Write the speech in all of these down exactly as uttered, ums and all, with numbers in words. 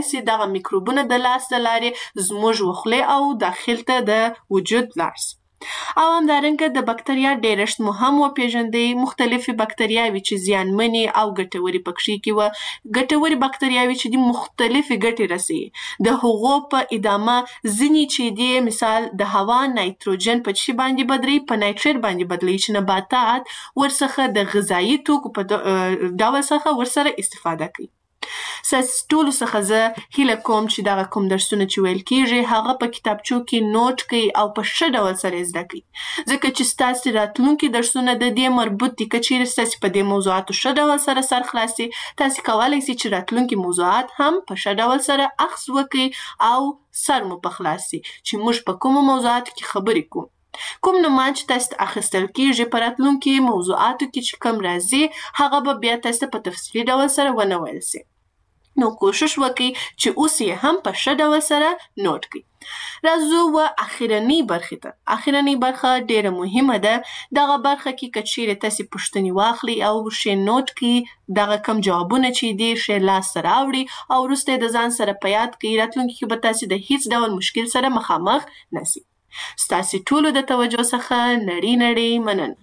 چې دغه میکروبونه د لاس د لارې زموږ وخلې او داخل ته د وجود لاړ سي. او همدارنګه د بکتریا ډیرښت مو هم وپیژندئ. مختلفې بکتریاوې چې زیانمنې او ګټورې پکښې کې وه. ګټورې بکتریاوې چې دي مختلفې ګټې رسوي. د هغو په ادامه ځینې چې دي مثال د هوا نایتروجن په شي باندې بدلوي، په نایتریت باندې بدلوي چې نباتات ورڅخه د غذایي توکو په ډول څخه ورسره استفاده کوي. ستاسو ټولو څخه زه هیله کوم چې دغه کوم درسونه چې ویل کیږي هغه په کتابچو کې نوٹ کړئ او په ښه ډول سره یې زده کړئ، ځکه چې ستاسو راتلونکي درسونه د دې مربوط دي. که چیرې ستاسو په دې موضوعاتو ښه ډول سره سر خلاص سي، تاسو کولی سئ چې راتلونکي موضوعات هم په ښه ډول سره اخذ وکړئ او سر مو په خلاص سي چې موږ په کومو موضوعاتو کې خبرې کوو. کوم نومان چې تاسو ته اخیستل کیږي په راتلونکي موضوعاتو کې چې کوم راځي هغه به بیا تاسو ته په تفصیلي ډول سره ونه ویل سي. نو کوشش وکړئ چې اوس یې هم په ښه ډول سره نوٹ کړئ. راځو و اخرنۍ برخې ته. اخرنۍ برخه ډیره مهمه ده. دغه برخه کې که چیرې تاسې پوښتنې واخلئ او ښې نوٹ کړئ، دغه کم جوابونه چې دي ښې لاسته راوړئ او وروسته یې د ځان سره په یاد کړئ، راتلونکي کې به تاسې د هیڅ ډول مشکل سره مخامخ نه سئ. ستاسې ټولو د توجه څخه نړۍ نړۍ مننه.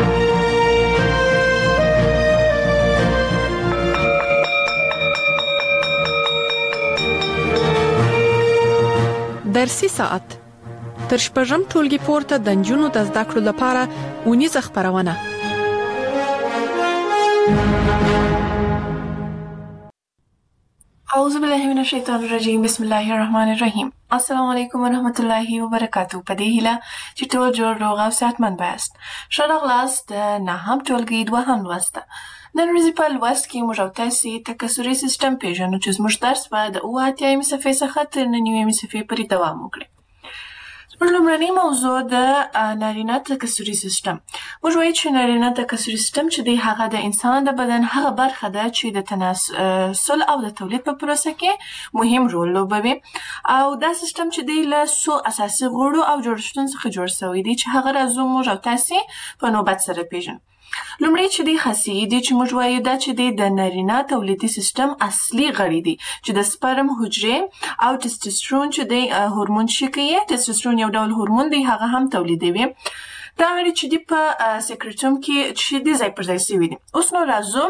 درسي ساعت تر شپږم ټولګي پورته د نجونو د زده کړو لپاره اونیزه خپرونه. اعوذ بالله من الشیطان الرجیم. بسم الله الرحمن الرحیم. السلام علیکم ورحمت الله وبرکاتو. په دې هیله چې ټول جوړ روغ او صحتمند یاست. ښه راغلاست د نهم ټولګي دوهم لوست ته. نن ورځې په لوست کې موږ او تاسې تکثري سیسټم پېژنو چې زموږ درس به د اووه اتیایمې صفحې څخه تر نهه نیمې صفحې پورې دوام وکړي. زموږ لومړنۍ موضوع د نارینه تکثري سیسټم. موږ وایو چې نارینه تکثري سیسټم چې دی هغه د انسان د بدن هغه برخه ده چې د تناسل او د تولید په پروسه کې مهم رول لوبوي. او دا سیسټم چې دی له څو اساسي غړو او جوړښتونو څخه جوړ شوی دی چې هغه راځو موږ او تاسې په نوبت سره پېژنو. لومړی چې دی خاصیې دي چې موږ وایو دا چې دی د نارینه تولیدي سیسټم اصلي غړي دي چې د سپرم حجرې او ټسټوسټرون چې دی هورمون چې کوي، ټسټوسټرون یو ډول هورمون دی هغه هم تولیدوي. دا غړي چې دی په سیکریټوم کې چې دی ځای پر ځای شوي دي. اوس نو راځو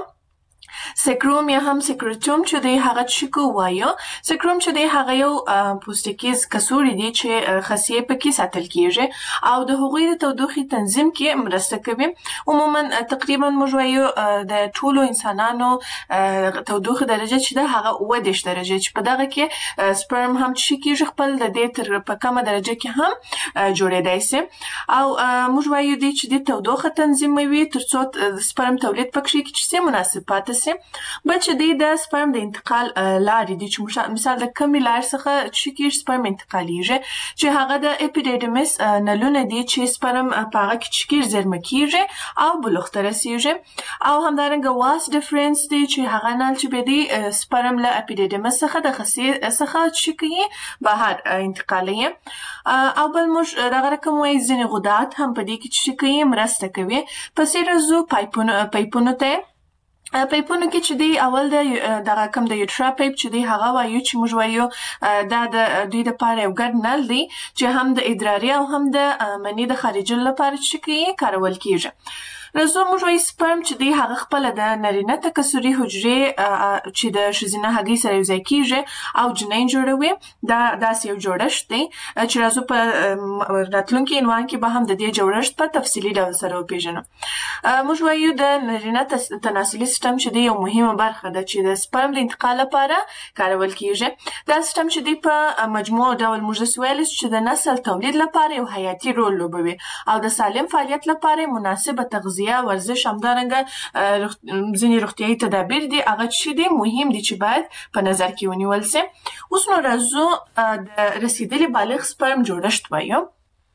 سیکروم یا هم سیکریټوم چې دی هغه چې کو وایو. سیکروم چې دی هغه یو پوستکیز کڅوړې دي چې خاصیې پکې ساتل کیږي او د هغوی د تودوخې تنظیم کې مرسته کوي. عموما تقریبا موږ وایو د ټولو انسانانو تودوخې درجه چې ده هغه اووه دېرش درجه چې په دغه کې سپرم هم چې کیږي خپل د دې تر په کمه درجه کې هم جوړېدای سي. او موږ وایو دی چې د تودوخه تنظیموي ترڅو سپرم تولید پکې کې چې مناسب پاتې سي. بل چې دی د سپرم د انتقال لارې دي چې مثال د کمې لارې څخه چې کېږي سپرم انتقالیږي چې هغه د اپیډیډیمس نلونه دي چې سپرم په هغه کې چې کېږي زیرمه کېږي او بلوغ ته رسېږي. او همدارنګه واس ډفرنس دی چې هغه نل چې به دی سپرم له اپیډیډیمس څخه د خصې څخه چې کوي بهر انتقالوي. او بل موږ دغه رقم وایي ځینې غدات هم په دې کې چې کوي مرسته کوي. پسې راځو پایپونو پایپونو ته. پایپونو کې چې دی اول د دغه کم د یوټرا پایپ چې دی هغه وایو چې موږ وایو دا د دوی دپاره یو ګډ نل دی چې هم د ادراري او هم د مني د خارجولو لپاره چې کوي کارول کېږي. راځو موږ وایو سپرم چې دی هغه خپله د نارینه تکثري حجرې چې د ښځینه هګۍ سره یوځای کېږي او جنین جوړوي. دا داسې یو جوړښت دی چې راځو په راتلونکي عنوان کې به هم د دې جوړښت په تفصیلي ډول سره وپېژنو. موږ وایو د نارینه تناسلي سیسټم چې دی یو مهمه برخه ده چې د سپرم د انتقال لپاره کارول کېږي. دا سیسټم چې دی په مجموع ډول موږ داسې ویلی چې د نسل تولید لپاره یو حیاتي رول لوبوي او د سالم فعالیت لپاره مناسبه تغذیه یا ورزش همدارنګه ځینې روغتیایي تدابیر دي هغه چې دي مهم دي چې باید په نظر کې ونیول سي. اوس نو راځو د رسیدلي بالغ سپرم جوړښت وایو.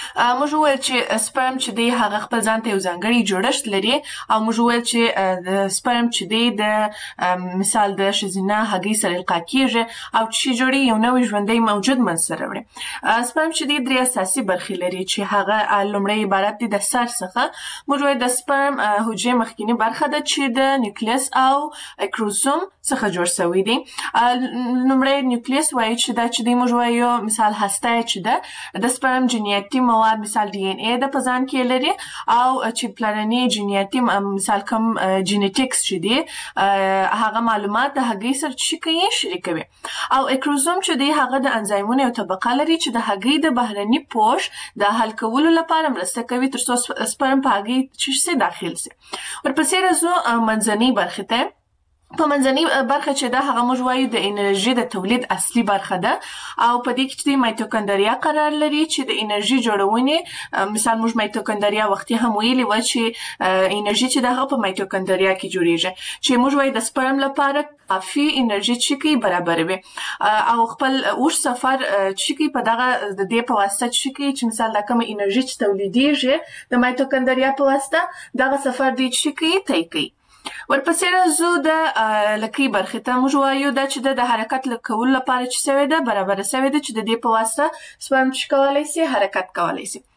موږ وویل چې سپرم چې دی هغه خپل ځان ته یو ځانګړی جوړښت لري او موږ وویل چې د سپرم چې دی د مثال د ښځینه هګۍ سره القا کیږي او چې جوړي یو نوی ژوندی موجود منځته راوړي. سپرم چې دی درې اساسي برخې لري چې هغه لومړی عبارت دی د سر څخه. موږ وایو د سپرم حجرې مخکینی برخه ده چې د نیوکلیس او کروموسوم څخه جوړ شوی دی. لومړی نیوکلیس وایي چې دا چې دی موږ وایو مثال هسته چې ده د سپرم جنیاتي مواد مثال ډي ان اي د په ځان کې لري او چې پلرني جنیاتي مثال کوم جینیټکس چې دی هغه معلومات د هګۍ سره چې کوي شریکوي. او کروموسوم چې دی هغه د انزایمونو یو طبقه لري چې د هګۍ د بهرني پوښ د حل کولو لپاره مرسته کوي تر څو سپرم په هګۍ چې داخل سي. ورپسې راځو منځنۍ برخې ته. په منځنۍ برخه چې ده هغه موږ وایو د انرژي د تولید اصلي برخه ده او په دې کې چې مایتوکندریا قرار لري چې د انرژي جوړونې مثال موږ مایتوکندریا وختي هم ویلي و چې انرژي چې ده هغه په مایتوکندریا کې جوړیږي چې موږ وایو د سپرم لپاره کافي انرژي چې کوي برابروي او خپل اوږد سفر چې کوي په دغه د دې په واسطه چې کوي چې مثال دا کومه انرژي چې تولیدیږي د مایتوکندریا په واسطه دغه سفر دی چې کوي طی کوي. ورپسې راځو د لکۍ برخې ته. موږ وایو دا چې د حرکت کولو لپاره چې سوې ده برابره سوې ده چې د دې په واسطه سپرم چې کولی سي حرکت کولی سي.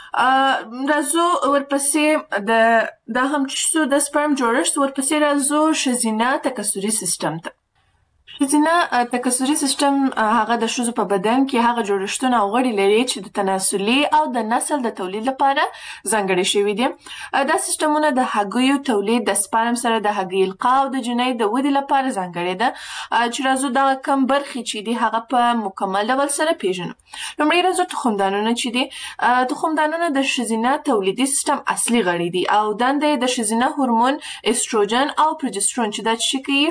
راځو ورپسې د دا هم چې د سپرم جوړښت. ورپسې راځو ښځینه تکثري سیستم ته. ښځینه تکثري سیستم هغه د ښځو په بدن کې هغه جوړښتونه او غړي لري چې د تناسلي او د نسل د تولید لپاره ځانګړي شوي دي. دا سیستمونه د هګیو تولید د سپرم سره د هګۍ القا او د جنۍ د ودې لپاره ځانګړي ده. چې راځو دغه کم برخې چې دي هغه په مکمل ډول سره پیژنو. لومړی راځو تخمدانونه چې دي. تخمدانونه د ښځینه تولیدي سیستم اصلي غړي دي او دنده یې د ښځینه هورمون استروجن او پروجسترون چې دا چې کوي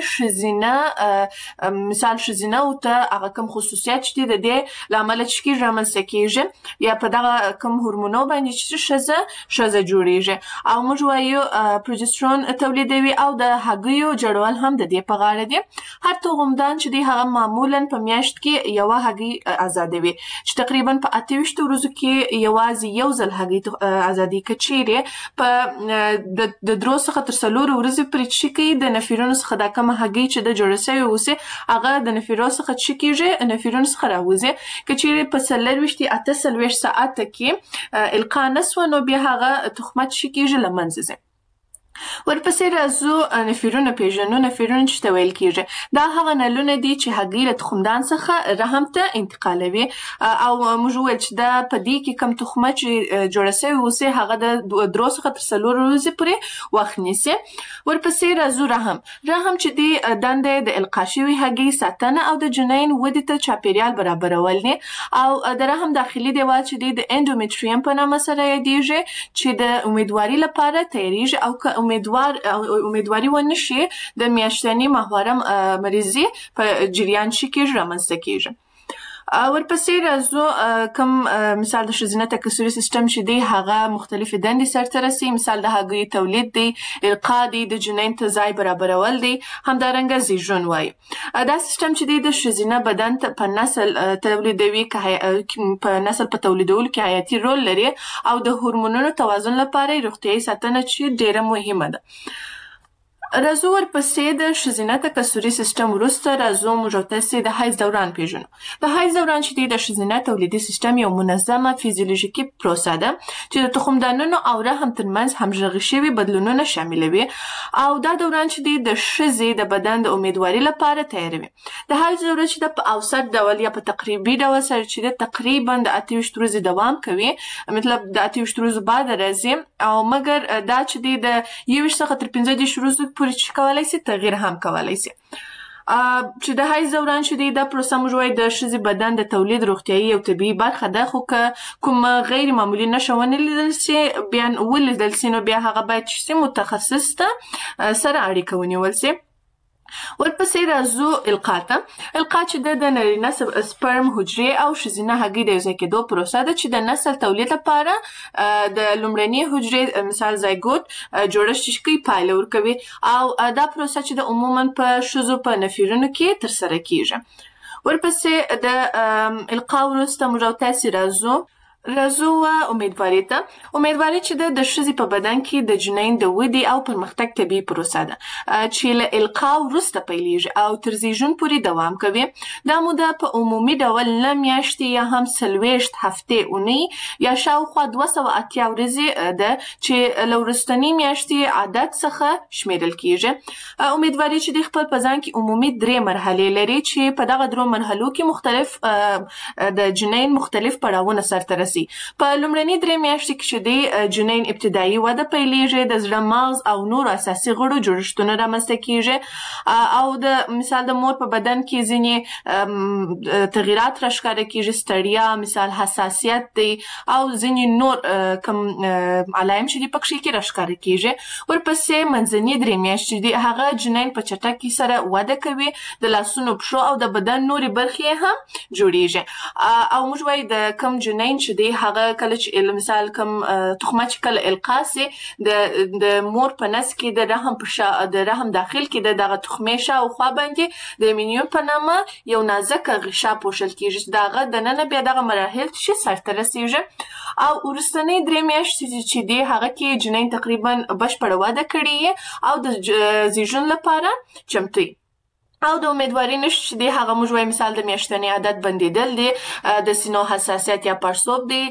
ښځینه مثال ښځینه او ته هغه کوم خصوصیات چې دي د دې له امله چې کېږي رامنځته کېږي یا په دغه کوم هورمونو باندې چې ښځه ښځه جوړیږي او موږ وایو پروجسترون تولیدوي او د هګیو جوړول هم د دې په غاړه دي. هر تخمدان چې دی هغه معمولا په میاشت کې یوه هګۍ ازادوي چې تقریبا په اته ویشتو ورځو کې یوازې یو ځل هګۍ ازادي که چیرې په د درو څخه تر څلورو ورځې پورې چې کوي د نفرونو څخه دا کومه هګۍ چې د جوړه سوې اوسي هغه د نفرو څخه چې کېږي نفرونو څخه راوځي. که چیرې په څلرویشت اته څلوېښت ساعته کې القا نه سوه نو بیا هغه تخمه چې کېږي له منځه ځي. ورپسې راځو نفرونه پیژنو. نفرونه چې ته ویل کېږي دا هغه نلونه دي چې هګۍ له تخمدان څخه رحم ته انتقالوي او موږ وویل چې دا په دې کې کوم تخمه چې جوړه سوې اوسي هغه د درو څخه تر څلورو ورځې پورې وخت نیسي. ورپسې راځو رحم. رحم چې دی دنده یې د القا شوې هګۍ ساتنه او د جنین ودې ته چاپیریال برابرول دي او د رحم داخلي دیوال چې دی د اندومیټریم په نامه سره یادیږي چې د امیدواري لپاره تیاریږي او که امیدوار امیدواري ونه شي د میاشتني ماهواره مریضي په جریان چې کېږي رامنځته کېږي. ورپسې راځو کوم مثال د ښځینه تکثري سیستم چې دی هغه مختلفې دندې سرته رسوي. مثال د هګیو تولید دی، القا دی، د جنین ته ځای برابرول دی، همدارنګه زیږون وایي. دا سیستم چې دی د ښځینه بدن په نسل تولیدوي په نسل په تولیدولو کې حیاتي رول لري او د هورمونونو توازن لپاره روغتیایي ساتنه چې ډیره مهمه ده. راځو ورپسې د ښځینه تکثري سیستم وروسته راځو موږ او تاسې د حیض دوران پیژنو. د حیض دوران چې دی د ښځینه تولیدي سیستم یو منظمه فیزیولوژیکي پروسه ده چې د تخمدانونو او رحم ترمنځ همغږي شوي بدلونونه شاملوي او دا دوران چې دی د ښځې د بدن د امیدواري لپاره تیاروي. د حیض دوره چې ده په اوسط ډول یا په تقریبي ډول سره چې ده تقریبا د اته ویشت ورځې دوام کوي، مطلب د اته ویشت ورځو بعد راځي او مګر دا چې دی د یو ویشت څخه تر پنځه دېرش ورځو پورې چې کولی سي تغییر هم کولی سي. چې د حیض دوران چې دی دا پروسه موږ وایو د ښځې بدن د تولید روغتیایي او طبیعي برخه ده، خو که کوم غیر معمولي نښه ونه لیدل سي بیا ولیدل سي نو بیا هغه باید چې سي متخصص ته سره اړیکه ونیول سي. ورپسې راځو القا ته. القا چې ده د نارینه سپرم حجرې او ښځینه هګۍ د یوځای کېدو پروسه ده چې د نسل تولید لپاره د لومړنۍ حجرې مثال زایګوت جوړښت چې کوي پایله ورکوي او دا پروسه چې ده عموما په ښځو په نفرونو کې ترسره کېږي. ورپسې د القا وروسته موږ او تاسې راځو راځو امیدواري ته. امیدواري چې ده د ښځې په بدن کې د جنین د ودې او پرمختګ طبیعي پروسه ده چې له القا وروسته پیلېږي او تر زیږون پورې دوام کوي. دا موده په عمومي ډول نه میاشتې یا هم څلوېښت هفتې اونۍ یا شاوخوا دوه سوه اتیا ورځې ده چې له وروستنۍ میاشتې عادت څخه شمیرل کېږي. امیدواري چې د خپل په ځان کې عمومي درې مرحلې لري چې په دغه درو مرحلو کې مختلف د جنین مختلف پړاوونه سرته رسي. په لومړنۍ درې میاشتې کې چې د جنین ابتدایي وده پیلېږي، د زړه، مغز او نورو اساسي غړو جوړښتونه رامنځته کېږي او د مثال د مور په بدن کې ځینې تغییرات راښکاره کېږي، ستړیا، مثال حساسیت دی او ځینې نور کوم علایم چې دي پکښې کې راښکاره کېږي. ورپسې منځنۍ درې میاشتې دي هغه جنین په چټکۍ سره وده کوي، د لاسونو، پښو او د بدن نورې برخې هم جوړېږي او موږ وایو د کوم جنین چې دی هغه کله چې مثال کوم تخمه چې کله القا سي د د مور په نس کې د رحم په شا د رحم داخل کې د دغه تخمې شاوخوا باندې د امینیون په نامه یو نازکه غشا پوښل کېږي. دغه دننه بیا دغه مراحل چې سرته رسېږي او وروستنۍ درې میاشتې چې دي هغه کې جنین تقریبا بشپړه وده کړې او د زیږون لپاره چمتو وي. او د امیدواري نښې چې دی هغه موږ وایو مثال د میاشتني عادت بندېدل دی، د سینو حساسیت یا پړسوب دی،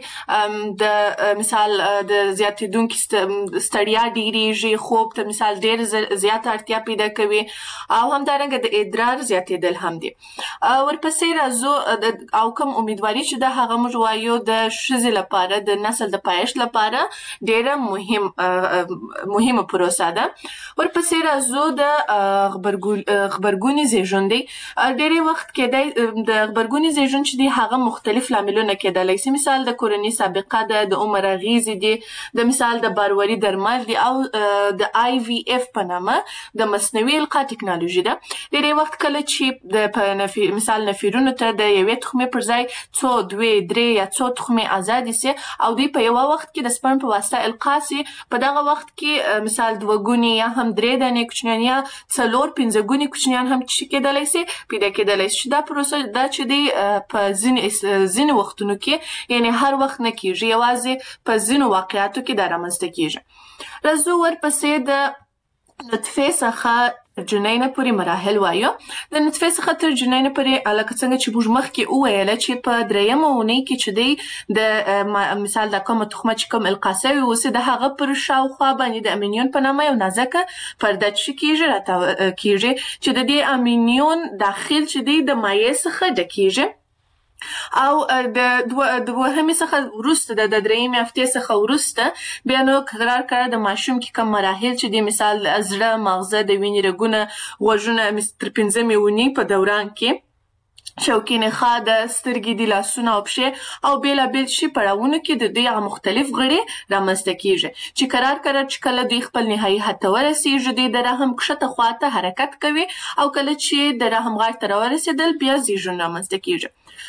د مثال د زیاتېدونکي ستړیا ډېرېږي، خوب ته مثال ډېر زیاته اړتیا پیدا کوي او همدارنګه د ادرار زیاتېدل هم دي. ورپسې راځو او کوم امیدواري چې ده هغه موږ وایو د ښځې لپاره د نسل د پایښت لپاره ډېره مهم مهمه پروسه ده. ورپسې راځو د غبرګوني زیږون دی. ډېری وخت کېدای د غبرګوني زیږون چې دی هغه مختلف لاملونه کېدلی سي، مثال د کورنۍ سابقه ده، د عمر اغېزې دي، د مثال د بارواري درمل دي او د آی وي اف په نامه د مصنوعي القا ټکنالوژي ده. ډېری وخت کله چې د په نفي مثال نفرونو ته د یوې تخمې پر ځای څو دوې درې یا څو تخمې ازادې سي او دوی په یوه وخت کې د سپرم په واسطه القا سي، په دغه وخت کې مثال دوه ګونې یا هم درې دانې کوچنیان یا څلور پنځه ګونې کوچنیان هم چې کېدلی سي پیدا کېدلی سي. دا پروسه دا چې دی په ځینې ځینې وختونو کې یعنې هر وخت نه کېږي، یوازې په ځینو واقعاتو کې دا رامنځته کېږي. راځو ورپسې د نطفې څخه جنینه پورې مراحل وایو. د نطفې څخه تر جنینه پورې لکه څنګه چې موږ مخکې وویله چې په دریمه اونۍ کې چې دی د مثال د کومه تخمه چې کوم القا سوې اوسي د هغه پر شاوخوا باندې د امینیون په نامه یو نازکه پرده چې کېږي راته کېږي چې د دې امینیون داخل چې دی د مایع څخه ډکېږي او د دوهمې څخه وروسته د درېیمې هفتې څخه وروسته بیا نو قرار کړه د ماشوم کې کوم مراحل چې دي مثال زړه، مغزه، د وینې رګونه، غوږونه تر پنځمې اونۍ په دوران کې شوکي نخاع ده، سترګې دي، لاسونه او پښې او بېلابېل شي پړاوونو کې د دوی هغه مختلف غړي رامنځته کېږي چې قرار قرار چې کله دوی خپل نهایي حد ته ورسېږي دوی د رحم کښته خواته حرکت کوي او کله چې د رحم غاړې ته راورسېدل بیا زیږون رامنځته کېږي.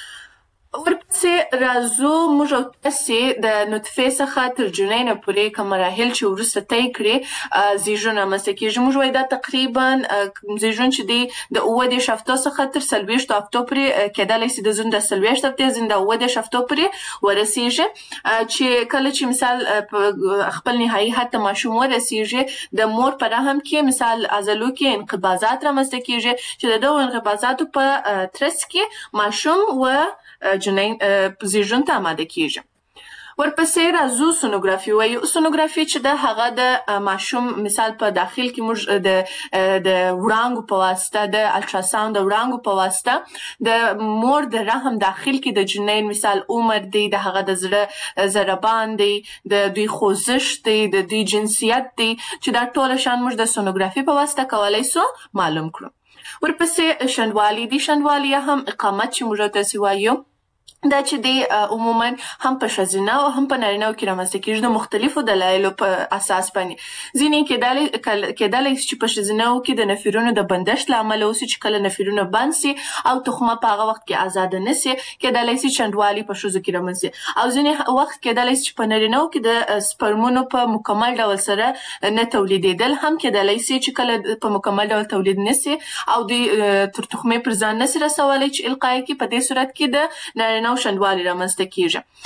ورپسې راځو موږ او تاسې د نطفې څخه تر جنینه پورې کوم مراحل چې وروسته طی کړې زیږون رامنځته کېږي. موږ وایو دا تقریبا زیږون چې دی د اووه دېرش هفتو څخه تر څلوېښتو هفتو پورې کېدلی سي د ځینو د څلوېښت هفتې ځینو د اووه دېرش هفتو پورې ورسېږي چې کله چې مثال په خپل نهایي حد ته ماشوم ورسېږي د مور په رحم کې مثال عضلو کې انقباضات رامنځته کېږي چې د دغو انقباضاتو په ترڅ کې ماشوم و جنین زیږون ته آماده کېږي. ورپسې راځو سونوګرافي وایو. سونوګرافي چې ده هغه د ماشوم مثال په داخل کې موږ د د وړانګو په واسطه د الټراساوند د وړانګو په واسطه د مور د رحم داخل کې د جنین مثال عمر دی، د هغه د زړه ضربان دی، د دوی خوځښت دی، د دوی جنسیت دی چې دا ټوله شیان موږ د سونوګرافي په واسطه کولی سو معلوم کړو. ورپسې شنډوالي دي. شنډوالي یا هم اقامت چې موږ تاسې وایو دا چې دی عموما هم په ښځینه او هم په نارینه‌و کې رامنځته کېږي د مختلفو دلایلو په اساس باندې. ځینې کېدلی شي چې په ښځینه‌و کې د نفرونو د بندښت له امله اوسي چې کله نفرونه بند سي او تخمه په هغه وخت کې ازاده نه سي، کېدلی سي شنډوالي په ښځو کې رامنځته سي او ځینې وخت کېدلی سي چې په نارینه‌و کې د سپرمونو په مکمل ډول سره نه تولیدېدل هم کېدلی سي چې کله په مکمل ډول تولید نه سي او دوی تر تخمې پر ځان نه سي رسولی چې القا یې کړي. په دې صورت کې د نارینه شنډوالي رامنځته کېږي.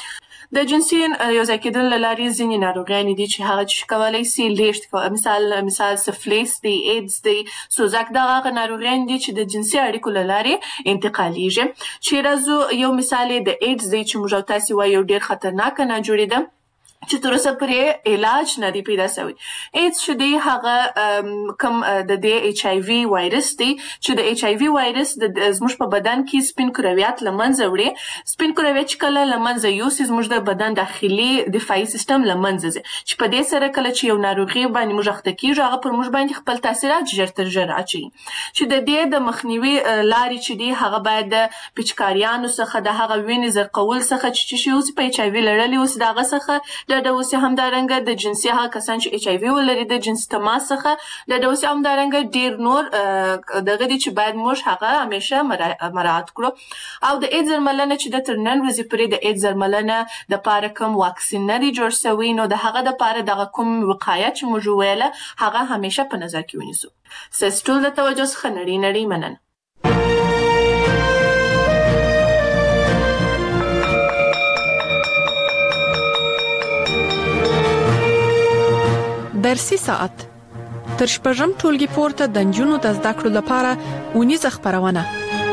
د جنسي یو ځای کېدل له لارې ځینې ناروغیانې دي چې هغه چې کولی سي لیږد مثال مثال سفلیس دی، ایډز دی، سوزک، دغه هغه ناروغیانې دي چې د جنسي اړیکو له لارې انتقالیږي. چې راځو یو مثال یې د ایډز دی چې موږ او تاسې وایو ډېر خطرناکه ناجوړې ده چې تر اوسه پرې علاج نه دی پیدا شوی. ایډز چې دی هغه کوم د دې ایچ آی وي وایرس دی چې د ایچ آی وي وایرس د زموږ په بدن کې سپین کرویات له منځه وړي. سپین کرویات چې کله له منځه یوسي زموږ د بدن داخلي دفاعي سیستم له منځه ځي چې په دې سره کله چې یو ناروغي باندې موږ اخته کېږو هغه پر موږ باندې خپل تاثیرات ژر تر ژره اچوي. چې د دې د مخنیوي لارې چې دی هغه باید د پیچکاریانو څخه د هغه وینې زرقول څخه چې چې اوس په ایچ آی وي لرلي اوس د هغه څخه ډډه وسي. همدارنګه د جنسي هغه کسان چې ایچ آی وي ولري د جنسي تماس څخه ډډه وسي. همدارنګه ډېر نور دغه دي چې باید موږ هغه همیشه مراعات کړو. او د ایډز درملنه چې د تر نن ورځې پورې د ایډز درملنه دپاره کوم واکسین نه دی جوړ سوی نو د هغه دپاره دغه کوم وقایه چې موږ وویله هغه همیشه په نظر کې ونیسو. ستاسو ټول د توجه څخه نړۍ نړۍ مننه. درسي ساعت تر شپږم ټولګي پورته د نجونو د زده کړو لپاره اونیزه خپرونه.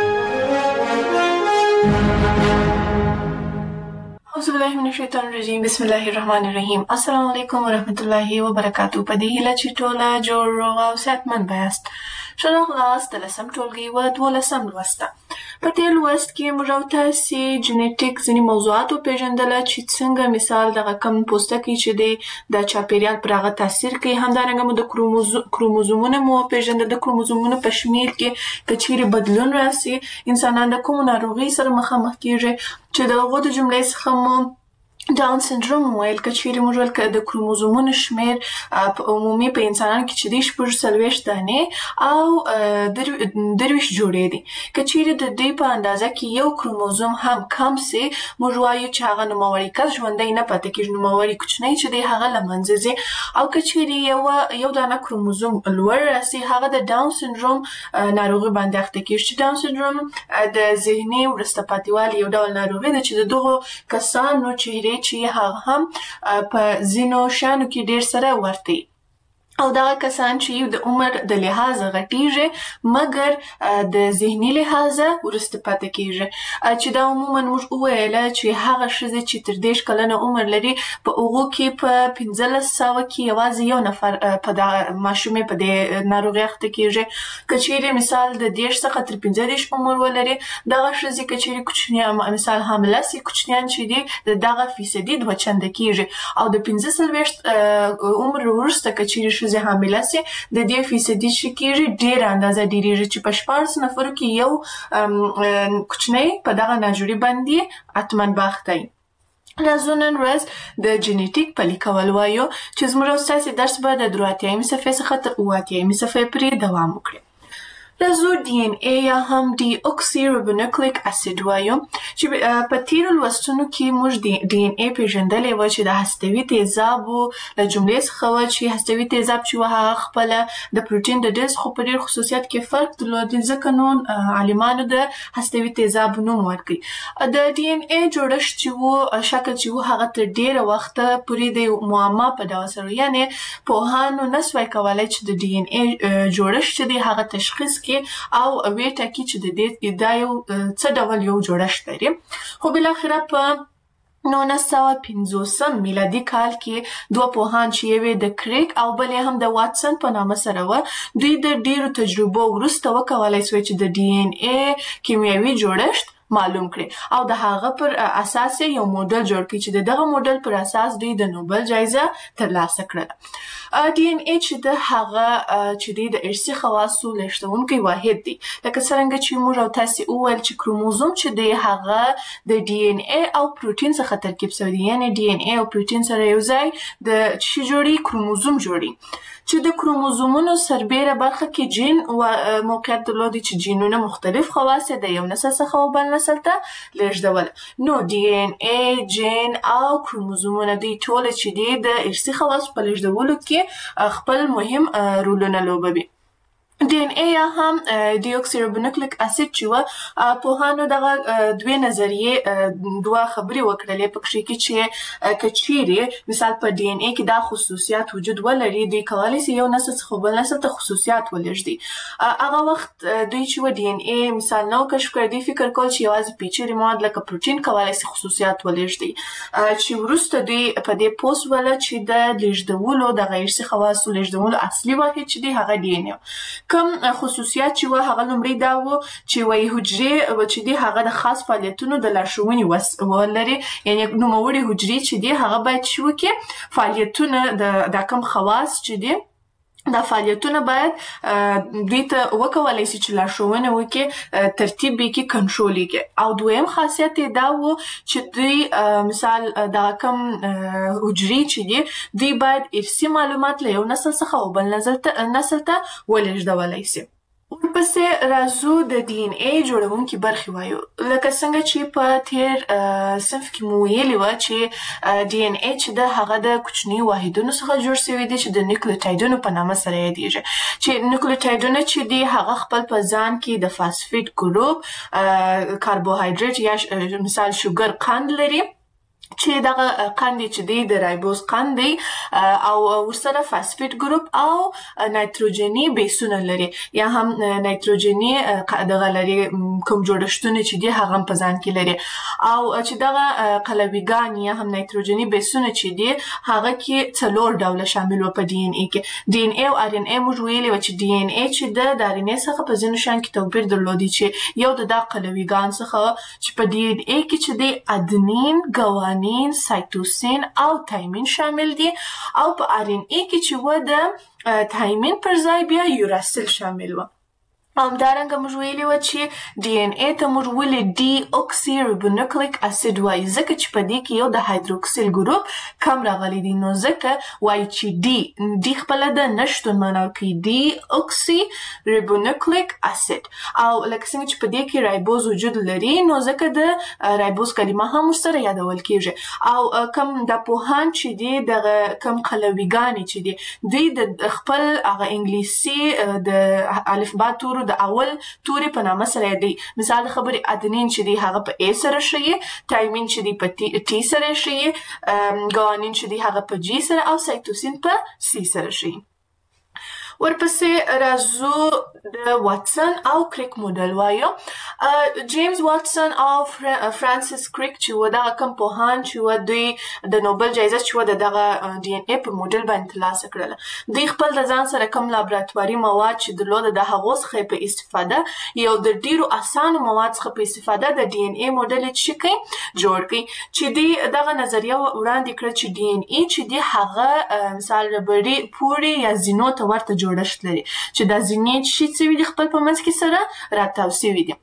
اعوذ بالله من الشیطان الرجیم، بسم الله الرحمن الرحیم. السلام علیکم ورحمت الله وبرکاتو. په دې هیله چې ټوله جوړ روغ او صحتمند یاست. ښه راغلاست د لسم ټولګي و دولسم لوست ته. په دې لوست کې موږ او تاسې جنیټیک ځینې موضوعات وپېژندله چې څنګه مثال دغه کم پوستکی چې دی د چاپېریال پر هغه تاثیر کوي. همدارنګه مو د کروموزومونه مو وپېژندل. د کروموزومونو په شمېر کې که چیرې بدلون راسي انسانان د کومو ناروغۍ سره مخامخ کېږي چې د هغو د جملې څخه مو ډاون سنډروم ویل. که چیرې موږ ویل که د کروموزومونو شمېر په عمومي په انسانانو کې چې دی شپږ څلوېښت دانې او درویشت جوړې دي. که چیرې د دوی په اندازه کې یو کروموزوم هم کم سي موږ وایو چې هغه نوموړی کس ژوندی نه پاتې کېږي. نوموړی کوچنی چې دی هغه له منځه ځي. او که چیرې یو یو دانه کروموزوم لوړ راسي هغه د ډاون سنډروم ناروغي باندې اخته کېږي. چې ډاون سنډروم د ذهني وروسته پاتې والي یو ډول ناروغي ده چې د دغو کسانو چهرې چې هغه هم په ځینو شیانو کې ډېر سره ورته او دغه کسان چې د عمر د لحاظه غټیږي مګر د ذهني لحاظه وروسته پاتې کېږي. چې دا عموما موږ وویله چې هغه ښځې چې تر دېرش کلنه عمر لري په هغو کې په پنځلس سوه کې یوازې یو نفر په دغه ماشومې په دې ناروغۍ اخته کېږي. که چیرې مثال د دېرش څخه تر پنځه دېرش عمر ولري دغه ښځې که چیرې کوچنیان مثال حامله سي کوچنیان چې دي د دغه فیصدي دوه چنده کېږي. او د پنځه څلوېښت عمر وروسته که چیرې ښځې حامله سي د دې فیصدي چې کېږي ډېره اندازه ډېرېږي چې په شپاړس نفرو کې یو کوچنی په دغه ناجوړي باندې حتما به اخته وي. راځو نن ورځ د جنیټیک پلي کول وایو چې زموږ او ستاسې درس به د درې اتیایمې صفحې څخه تر اووه اتیایمې صفحې پورې دوام وکړي. راځو ډي ان اے یا هم ډي اوکسي ربونوکلیک اسید وایو چې په تیرو لوستونو کې موږ ډي ان اے پېژندلی وه چې د هستوي تیزابو له جملې څخه وه چې هستوي تیزاب چې وه هغه خپله د پروټین د ډلې څخه په ډېر خصوصیات کې فرق درلود ځکه نو عالمانو د هستوي تیزابو نوم ورکړی. د ډي ان اے جوړښت چې و شکل چې و هغه تر ډېره وخته پورې د معما په ډول سره یعنې پوهانو نه سوای کولی چې د ډي ان اے جوړښت چې دی هغه تشخیص او وی ټاکي چې د دې دا یو څه ډول یو جوړښت لري. خو بالاخره په نولس سوه پنځوسم میلادي کال کې دوه پوهان چې یو د کریک او بل هم د واټسن په نامه سره وه دوی د ډېرو تجربو وروسته وکولی سوی چې د ډي ان اے کیمیاوي جوړښت معلوم کړي او د هغه پر اساس یو موډل جوړ کړي چې د دغه موډل پر اساس دوی د نوبل جایزه ترلاسه کړله. ډي ان اے چې د هغه چې دی د ارثي خواصو لېږدونکی واحد دی. لکه څرنګه چې موږ او تاسې وویل چې کروموزوم چې دی هغه د ډي ان اے او پروټین څخه ترکیب شوی دی یعنې ډي ان اے او پروټین سره یو ځای د څه جوړي کروموزوم جوړي چې د کروموزومونو سربیره برخه کې جین موقعیت درلودي چې جینونه مختلف خواص د یو نسل څخه و بل نسل ته لېږدول. نو ډي ان اے جین او کروموزومونه دوی ټول چې دي د ارثي خواصو په لېږدولو کې خپل مهم رولونه لوبوي. ډي ان اي یا هم ډي اوکسي رایبونوکلیک اسید چې و پوهانو دغه دوې نظریې دوه خبرې وکړلې په کښې کې چې که چیرې مثال په ډي ان اي کې دا خصوصیات وجود ولري دوی کولی سي یو نسل څخه بل نسل ته خصوصیات ولېږدي. هغه وخت دوی چې و ډي ان اي مثال نه و کشف کړی دوی فکر کول چې یوازې پیچلي مواد لکه پروټین کولی سي خصوصیات ولېږدي چې وروسته دوی په دې پوه سوله چې د لېږدولو د غیرسي خواصو لېږدولو اصلي واحد چې دی هغه ډي ان اي کوم خصوصیات چې و هغه لومړی دا و چې وایي حجرې چې دي هغه د خاص فعالیتونو د لارښوونې وس ولري، یعنې نوموړې حجرې چې دي هغه باید چې وکړي فعالیتونه د دا کوم خواص چې دي دا فعالیتونه باید دوی ته وکولی سي چې لارښوونه وکړي، ترتیب یې کړي، کنټرول یې کړي. او دویم خاصیت یې دا و چې دوی مثال دغه کوم حجرې چې دي دوی باید ارثي معلومات له یو نسل څخه او بل نسل ته ولېږدولی سي. ورپسې راځو د ډي ان اي جوړونکي برخې وایو. لکه څنګه چې په تېر صنف کې مو ویلي وه چې ډي ان اي چې ده هغه د کوچنیو واحدونو څخه جوړ سوی دی چې د نیوکلیوټایډونو په نامه سره یادېږي، چې نیوکلیوټایډونه چې دي هغه خپل په ځان کې د فاسفیټ ګروپ، کاربوهایډریټ یا مثال شوګر قند لري چې دغه قند چې دی د رایبوز قند دی او ورسره فاسفیټ ګروپ او نایتروجني بیسونه لري یا هم نایتروجني دغه لري کوم جوړښتونه چې دي هغه هم په ځان کې لري، او چې دغه قلویګان یا هم نایتروجني بیسونه چې دي هغه کې څلور ډوله شامل و په ډي ان اي کې. ډي ان اي او ار ان اي موږ ویلي وه چې ډي ان اي چې ده د ار ان اي څخه په ځینو شیانو کې توپیر درلودی چې یو د دغه قلویګان څخه چې په ډي ان اي کې چې دی ادنین، ګوانین، سایتوسین او تایمین شامل دي، او په ار ان اي کې چې و د تایمین پر ځای بیا یوراسیل شامل و. همدارنګه موږ ویلي وه چې ډي ان اي ته موږ ولې ډي اوکسي رایبونوکلیک اسید وایي، ځکه چې په دې کې یو د هایدروکسیل ګروپ کم راغلی دی، نو ځکه وایي چې ډي ډي خپله د نشتون معنا ورکوي، ډي اوکسي رایبونوکلیک اسید. او لکه څنګه چې په دې کې رایبوز وجود لري نو ځکه د رایبوز کلمه هم ورسره یادول کېږي. او کوم د پوهان چې دي دغه کوم قلویګانې چې دي دوی د خپل هغه انګلیسي د الفبا تورو د اول توري په نامه سره یادوي. مثال د خبرې ادنین چې دی هغه په ای سره ښیي، تایمین چې دی په ټي سره ښیي، ګوانین چې دی هغه په جي سره او سایتوسین په سی سره ښیي. ورپسې راځو د واټسن او کریک موډل وایو. جیمز واټسن او فرانسیس کریک چې و دغه کوم پوهان چې و دوی د نوبل جایزه چې و د دغه ډي ان اي په موډل باندې ترلاسه کړله. دوی خپل د ځان سره کوم لابراتواري مواد چې درلوده د هغو څخه په استفاده یو د ډیرو اسانو مواد څخه په استفاده د ډي ان اي موډل یې څه کوي جوړ کوي، چې دوی دغه نظریه وړاندې کړه چې ډي ان اي چې دی هغه مثال ربړي پوړې یا زینو ته ورته جوړښت لري، چې دا زینې چې څه دي خپل په منځ کې سره راتاو سوي دي.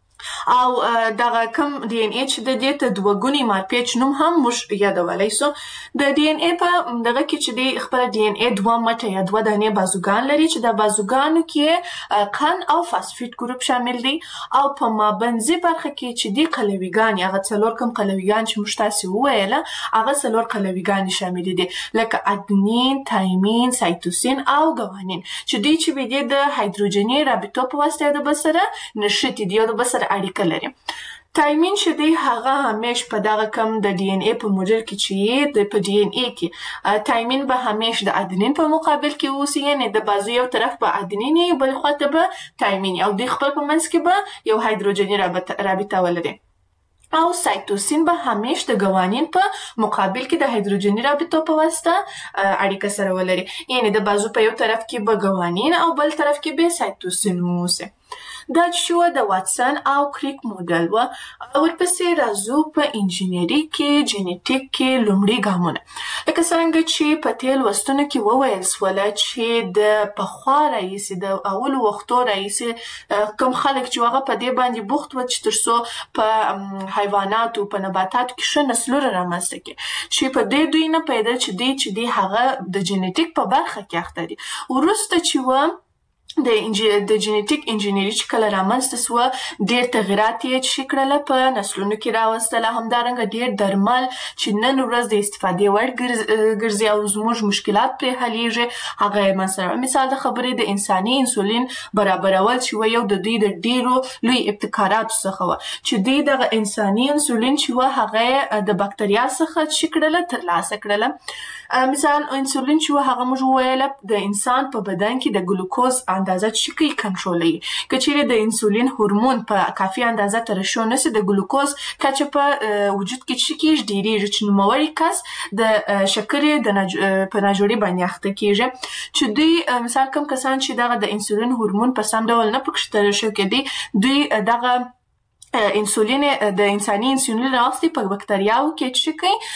او دغه کوم ډي ان اي چې د دې ته دوه ګونی مارپیچ نوم هم موږ یادولی سو. د ډي ان اي په دغه کې چې دی خپله ډي ان اي دوه مټه یا دوه دانې بازوګان لري چې د بازوګانو کې قند او فاسفیټ ګروپ شامل دی، او په مابنځي برخه کې چې دی قلویګان هغه څلور کوم قلویګان چې موږ تاسې وویله هغه څلور قلویګانې شاملې دي لکه ادنین، تایمین، سایتوسین او ګوانین، چې دوی چې وي د هایدروجني رابطو په واسطه یو د بل سره نښتي دي، یو د بل سره اړیکه لري. تایمین چې دی هغه همیش په دغه کم د ډي ان اي په موډل کې چې د په ډي ان اي کې تایمین به همیش د ادنین په مقابل کې اوسي، یعنې د بازو یو طرف به ادنین وي بل خواته به تایمین، او دوی خپل په منځ کې به یو هایدروجني رابطه ولري. او سایتوسین به همیش د ګوانین په مقابل کې د هایدروجني رابطو په واسطه اړیکه سره ولري، یعنې د بازو په یو طرف کې به ګوانین او بل طرف کې به سایتوسین واوسي. دا چې د واټسن او کریک موډل و. ورپسې راځو په انجینري کې جینیټیک کې لومړي ګامونه. لکه څرنګه چې په تېر لوستونو کې وویل سوله چې د پخوا راهیسې د اولو وختو راهیسې کوم خلک چې هغه په دې باندې بوخت وو چې تر څو په حیواناتو په نباتاتو کې ښه نسلونه رامنځته کړي، چې په دې دوی نه پیدا چې دی چې دی هغه د جینیټیک په برخه کې اخته دي. وروسته چې و د د جینیټیک انجینری چې کله رامنځته سوه ډېر تغیرات یې چې کړله په نسلونو کې راوستله. همدارنګه ډېر درمل چې نن ورځ د استفادې وړ ګرځي او زموږ مشکلات پرې حلیږي هغه یې منځته. مثال د خبرې د انساني انسولین برابرول چې و یو د دوی د ډېرو لوی ابتکاراتو څخه وه چې دوی دغه انساني انسولین چې وه هغه یې د بکتریا څخه چې کړله ترلاسه کړله. مثال انسولین چې وه هغه موږ وویله د انسان په بدن کې د ګلوکوز اندازه چې کوي کنټرولوي. که چیرې د انسولین هورمون په کافي اندازه ترشح نشي د ګلوکوز کچه په وجود کې چې کېږي ډېرېږي چې نوموړی کس د شکرې د نج... په ناجوړي باندې اخته کېږي. چې دوی مثال کوم کسان چې دغه د انسولین هورمون په سم ډول نه پکې ترشح کېدی دوی دغه انسولین د انساني انسولین راوستي په بکتریاو کې چې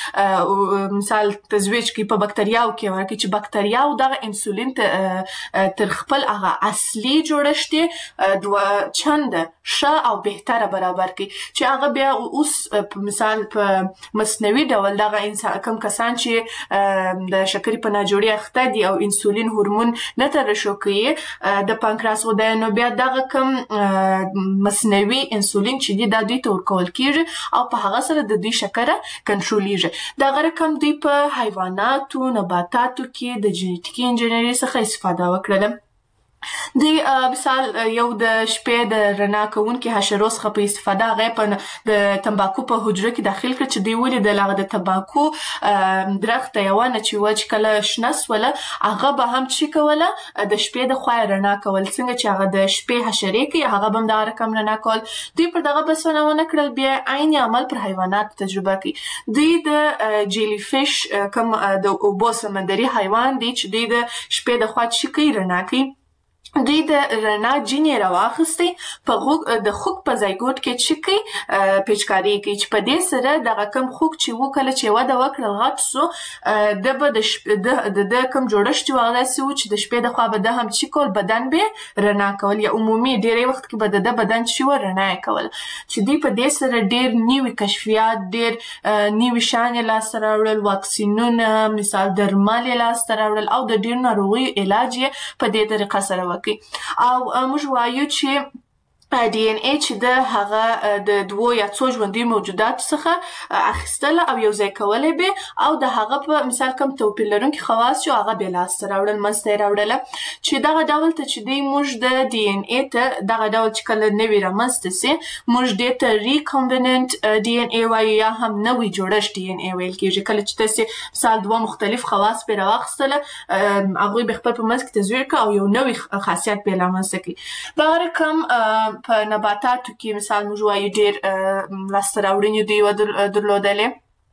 کوي مثال تزویج کوي په بکتریاو کې ورکوي چې بکتریاو دغه انسولین تر خپل هغه اصلي جوړښت دوه چنده ښه او بهتره برابر کوي چې هغه بیا اوس مثال په مصنوعي ډول دغه انسان کوم کسان چې د شکرې په ناجوړي اخته دي او انسولین هورمون نه ترشح کوي د پانکراس غده نو بیا دغه کوم مصنوعي انسولین چې دی دا دوی ته ورکول کېږي او په هغه سره د دوی شکره کنټرولېږي. دغه رقم دوی په حیواناتو نباتاتو کې د جینیټیکي انجینرۍ څخه استفاده وکړله. دوی مثال یو د شپې د رڼا کوونکي حشرو څخه په استفاده هغه په د تنباکو په حجره کې داخل کړ چې دوی ولیدل هغه د تنباکو درخته یوه نه چې وه چې کله شنه سوله هغه به هم چې کوله د شپې د خوا رڼا کول څنګه چې هغه د شپې حشرې کوي هغه به هم دغه رقم رڼا کول. دوی پر دغه بسونه ونه کړل بیا عین عمل پر حیواناتو تجربه کوي. دوی د جیلی فیش کوم د اوبو سمندري حیوان دی چې دوی د شپې د خوا چې کوي رڼا کوي دوی د رڼا جینۍ راواخیستې په غوږ د خوک په زایګوټ کې چې کوي پیچکاري کوي چې په دې سره دغه کوم خوک چې و کله چې وده وکړل غټ سو د به د د د کوم جوړښت چې هغه داسې و چې د شپې د خوا به ده هم چې کول بدن به رڼا کول یا عمومي ډېری وخت کې به د ده بدن چې و رڼا یې کول چې دوی په دې سره ډېر نوي کشفیات ډېر نوي شیان یې لاسته راوړل واکسینونه مثال درمل یې لاسته راوړل او د ډېرو ناروغیو علاج یې په دې طریقه سره وکړي. او موږ وایو چې ډي ان اې چې د هغه د دوو یا څو ژوندي موجوداتو څخه اخیستله او یو ځای کولی به او د هغه په مثال کوم توپیر لرونکي خواص چې هغه بې لاسته راوړل منځته یې راوړله چې دغه ډول ته چې دی موږ د ډي ان اې ته دغه ډول چې کله نوي رامنځته سي موږ دې ته ریکامبیننټ ډي ان اې وایو یا هم نوي جوړښت ډي ان اې ویل کېږي. کله چې تاسې مثال دوه مختلف خواص پرې راواخیستله هغوی به خپل په منځ کې تزویر کړه او یو نوي خاصیت بې رامنځته کړي. دغه رقم په نباتاتو کې مثال موږ وایو ډېر لاسته راوړنې دوی درلودلې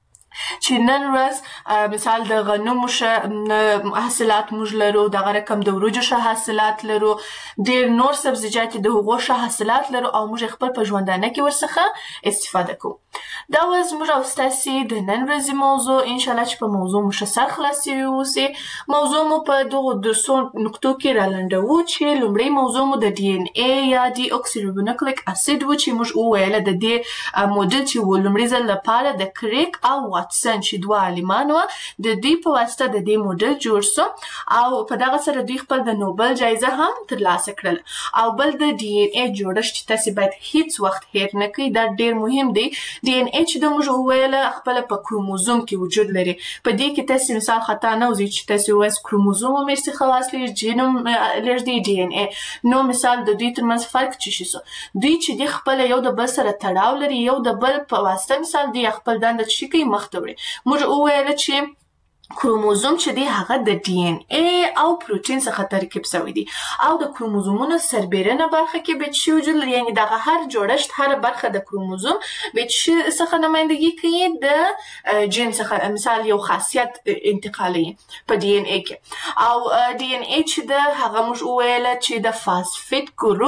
چې نن ورځ مثال د غنمو ښه حاصلات موږ لرو دغه رقم د وریجو ښه حاصلات لرو ډېر نور سبزیجات د هغو ښه حاصلات لرو او موږ خپل په ژوندانه کې ورڅخه استفاده کوو. دا وه زموږ او ستاسې د نن ورځې موضوع. انشاءالله چې په موضوع مو ښه سر خلاص شوي اوسې. موضوع مو په دغو درسو نقطو کې رالنډوو چې لومړی موضوع مو د ډي ان اې یا ډي اوکسیریبونوکلیک اسید و چې موږ وویله د دې موډل چې و لومړي ځل لپاره د کریک او واټسن چې دوه عالمان وه د دوی په واسطه د دې موډل جوړ سو او په دغه سره دوی خپل د نوبل جایزه هم ترلاسه کړله. او بل د ډي ان اې جوړښت چې تاسې باید هیڅ وخت هیر نه کوئ دا ډېر مهم دی. ډي ان اې چې د موږ وویله خپله په کروموزوم کې وجود لري. په دې کې تاسې مثال خطا نه وځي چې تاسې ووایاست کروموزوم هم ارثي خواص لري جین هم لږ دی ډي ان اې نو مثال د دوی ترمنځ فرق څه شي سو دوی چې دی خپله یو د بل سره تړاو لري یو د بل په واسطه مثال دوی خپل دنده چې کوي مخته وړي. موږ وویله چې کروموزوم چې دی هغه د ډي ان اې او پروتین څخه ترکیب شوی دی او د کروموزومونو سربیرنه برخه کې به څه وجود لري یعنې دغه هر جوړښت هر برخه د کروموزوم به څه څخه نمایندګي کوي د جین څخه مثال یو خاصیت انتقالوي په ډي ان اې کې او ډي ان اې چې د هغه موږ وویله چې د فاسفیټ ګروپ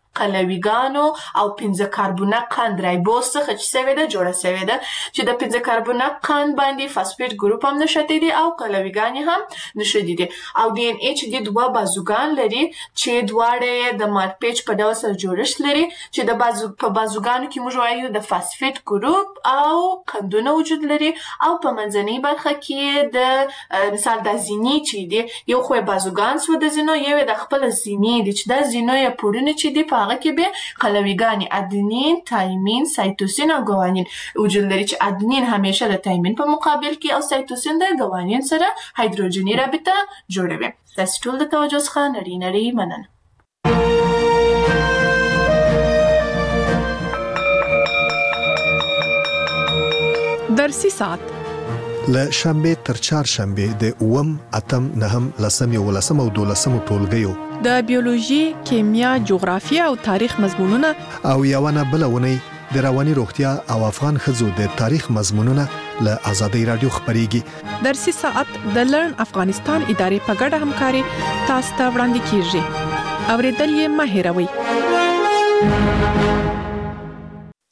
قلویګانو او پنځه کاربونه قند رایبوز څخه چې سوې ده جوړه سوې ده چې د پنځه کاربونه قند باندې فاسفیټ ګروپ هم نښتي دي او قلویګانې هم نښتي دي او ډي ان اې چې د دوه بازوګان لري چې دواړه یې د مارپیچ په ډول سره جوړښت لري چې د بازو په بازوګانو کې موږ وایو د فاسفیټ ګروپ او قندونه وجود لري او په منځنۍ برخه کې د مثال د زینې چې دي یو خو بازوګان سو د زینو یو د خپل زینې دي چې د زینو یا پورونه چې دي په هغه کې به قلویګانې ادنین تایمین سایتوسین او ګوانین وجود لري چې ادنین همیشه د تایمین په مقابل کې او سایتوسین د ګوانین سره هایدروجني رابطه جوړوي. تاسو ټول د توجه څخه نړۍ نړۍ مننه. درسي ساعت له شنبه تر چهارشنبه د اووم اتم نهم لسم یولسم او دولسم ټولګیو د بیولوژي، کیمیا، جغرافیه او تاریخ مضمونونه او یوونه بلونه د رواني روغتیا او افغان خزو د تاریخ مضمونونه له آزادۍ رادیو خبريږي. درسي ساعت د لرن افغانستان ادارې په ګډه همکاري تاسو ته وړاندې کیږي. اوریدل یې مه هېروئ.